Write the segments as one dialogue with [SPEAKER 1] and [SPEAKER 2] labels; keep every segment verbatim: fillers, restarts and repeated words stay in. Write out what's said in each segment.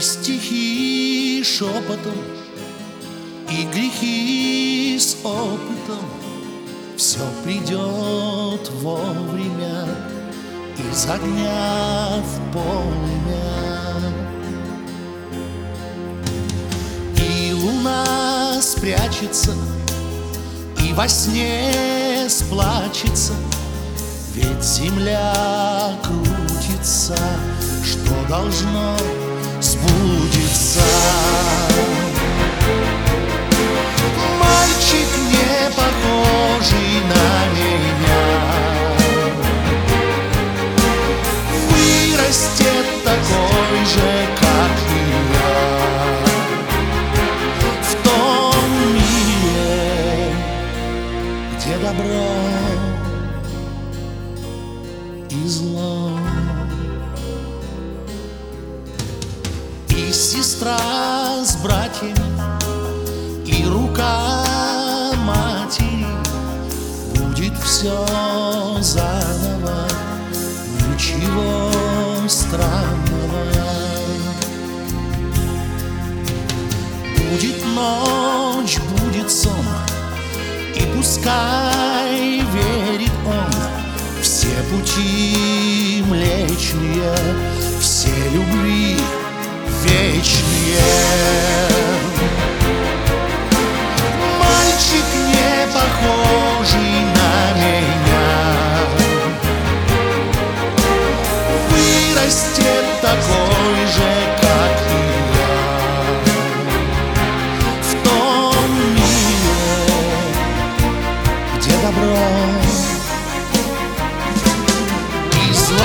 [SPEAKER 1] стихи шепотом, и грехи с опытом. Все придет вовремя, из огня в полымя. И луна спрячется, и во сне сплачется, ведь земля крутится, что должно сбудется. Мальчик, не похожий на меня, вырастет такой же, как и я, в том мире, где добро и зло. И сестра с братьями, и рука матери, будет все заново, ничего странного. Будет ночь, будет сон, и пускай верит он, все пути млечные, все любви вечные. Мальчик, не похожий на меня, вырастет такой же, как и я, в том мире, где добро и зло.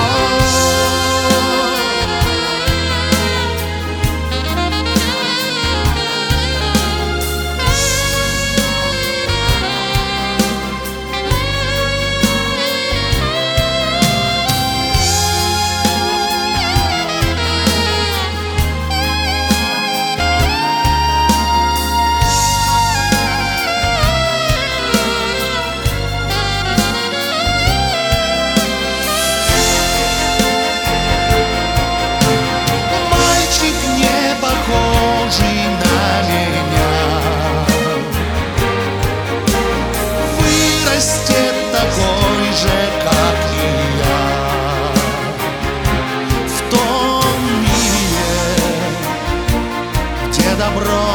[SPEAKER 1] Такой же, как и я, в том мире, где добро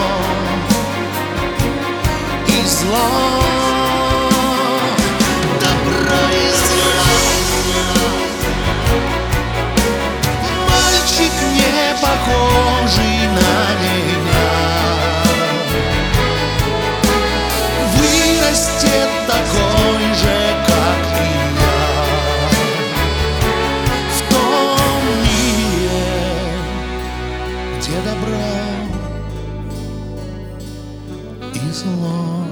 [SPEAKER 1] и зло. Добро и зло. Мальчик, не похожий на меня, вырастет такой же, как и я, в том мире, где добро и зло.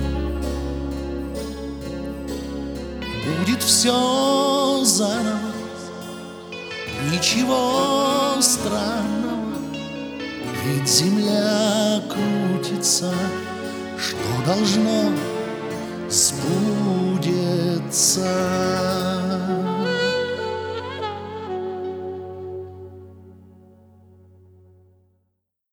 [SPEAKER 1] Будет все заново, ничего странного, ведь земля крутится, что должно сбудется.